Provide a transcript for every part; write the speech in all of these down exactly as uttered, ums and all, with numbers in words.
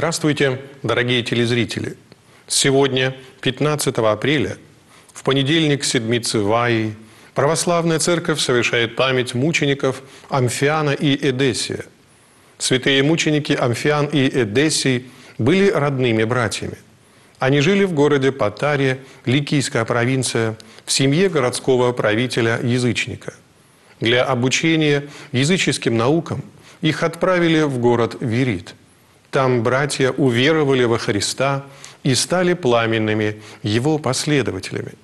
Здравствуйте, дорогие телезрители! Сегодня, пятнадцатого апреля, в понедельник седмицы Ваи, Православная Церковь совершает память мучеников Амфиана и Эдесия. Святые мученики Амфиан и Эдесий были родными братьями. Они жили в городе Патаре, Ликийская провинция, в семье городского правителя-язычника. Для обучения языческим наукам их отправили в город Вирит. Там братья уверовали во Христа и стали пламенными Его последователями.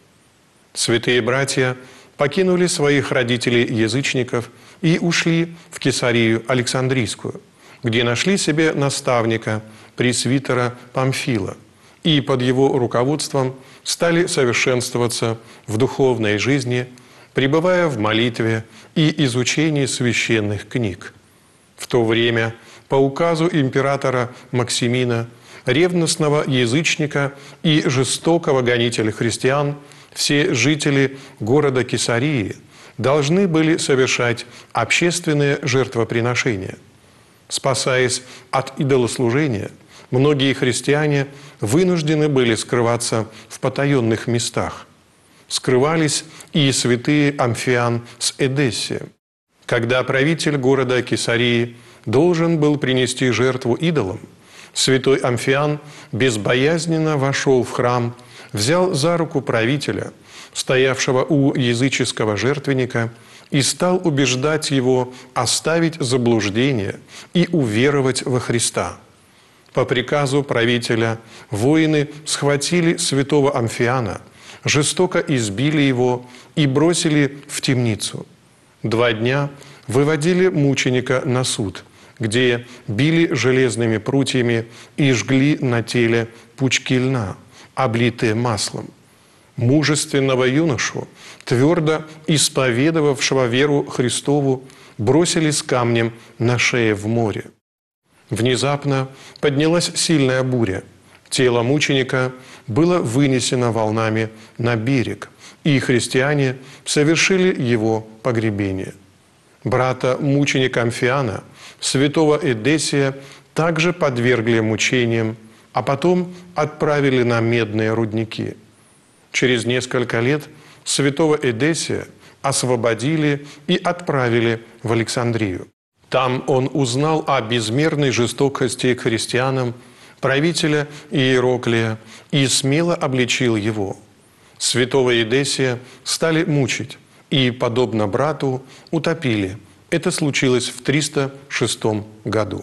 Святые братья покинули своих родителей-язычников и ушли в Кесарию Александрийскую, где нашли себе наставника, пресвитера Памфила, и под его руководством стали совершенствоваться в духовной жизни, пребывая в молитве и изучении священных книг. В то время, по указу императора Максимина, ревностного язычника и жестокого гонителя христиан, все жители города Кесарии должны были совершать общественные жертвоприношения. Спасаясь от идолослужения, многие христиане вынуждены были скрываться в потаенных местах. Скрывались и святые Амфиан с Эдесием. Когда правитель города Кесарии должен был принести жертву идолам, святой Амфиан безбоязненно вошел в храм, взял за руку правителя, стоявшего у языческого жертвенника, и стал убеждать его оставить заблуждение и уверовать во Христа. По приказу правителя воины схватили святого Амфиана, жестоко избили его и бросили в темницу. Два дня выводили мученика на суд, где били железными прутьями и жгли на теле пучки льна, облитые маслом. Мужественного юношу, твердо исповедовавшего веру Христову, бросили с камнем на шее в море. Внезапно поднялась сильная буря. Тело мученика было вынесено волнами на берег, и христиане совершили его погребение. Брата мученика Амфиана, святого Эдесия, также подвергли мучениям, а потом отправили на медные рудники. Через несколько лет святого Эдесия освободили и отправили в Александрию. Там он узнал о безмерной жестокости к христианам правителя Иероклия и смело обличил его. Святого Эдесия стали мучить и, подобно брату, утопили. Это случилось в триста шестом году.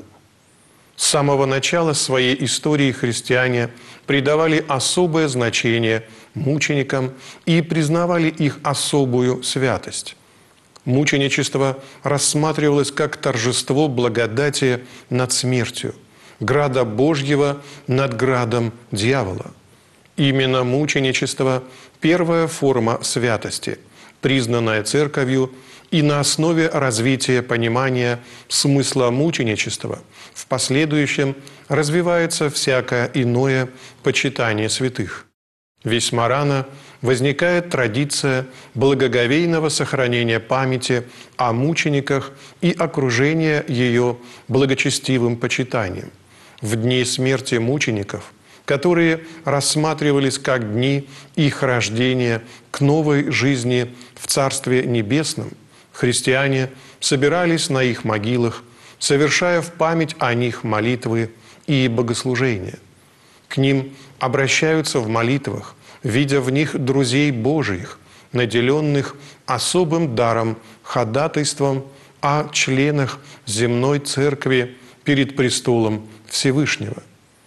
С самого начала своей истории христиане придавали особое значение мученикам и признавали их особую святость. Мученичество рассматривалось как торжество благодати над смертью, града Божьего над градом дьявола. Именно мученичество – первая форма святости, признанная Церковью, и на основе развития понимания смысла мученичества в последующем развивается всякое иное почитание святых. Весьма рано возникает традиция благоговейного сохранения памяти о мучениках и окружения ее благочестивым почитанием. В дни смерти мучеников, которые рассматривались как дни их рождения к новой жизни в Царстве Небесном, христиане собирались на их могилах, совершая в память о них молитвы и богослужения. К ним обращаются в молитвах, видя в них друзей Божиих, наделенных особым даром, ходатайством о членах земной церкви перед престолом Всевышнего.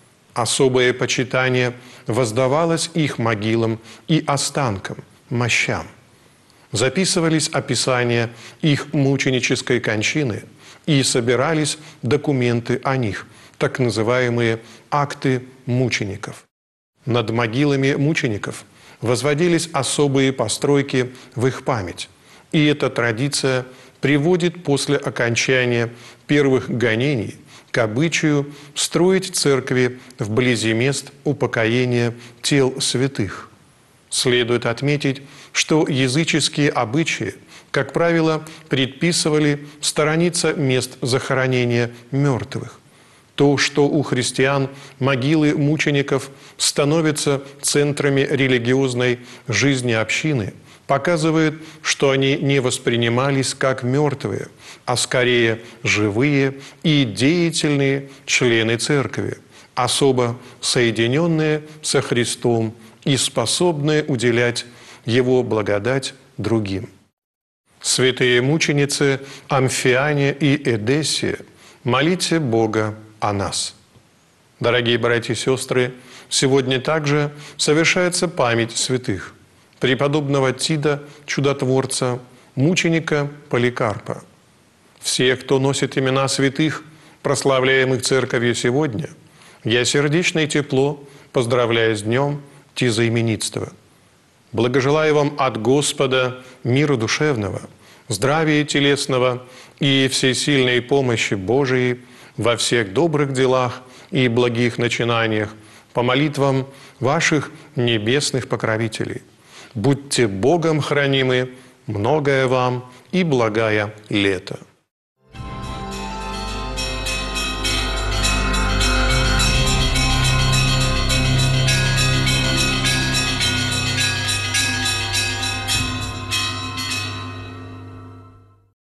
Особое почитание воздавалось их могилам и останкам, мощам. Записывались описания их мученической кончины и собирались документы о них, так называемые акты мучеников. Над могилами мучеников возводились особые постройки в их память, и эта традиция приводит после окончания первых гонений к обычаю строить церкви вблизи мест упокоения тел святых. Следует отметить, что языческие обычаи, как правило, предписывали сторониться мест захоронения мертвых. То, что у христиан могилы мучеников становятся центрами религиозной жизни общины, показывает, что они не воспринимались как мертвые, а скорее живые и деятельные члены церкви, особо соединенные со Христом и способные уделять Его благодать другим. Святые мученицы Амфиане и Эдессия, молите Бога о нас. Дорогие братья и сестры, сегодня также совершается память святых преподобного Тита, чудотворца, мученика Поликарпа. Все, кто носит имена святых, прославляемых Церковью сегодня, я сердечно и тепло поздравляю с днем тизаименитства. Благожелаю вам от Господа мира душевного, здравия телесного и всесильной помощи Божией во всех добрых делах и благих начинаниях по молитвам ваших небесных покровителей. Будьте Богом хранимы, многое вам и благая лето.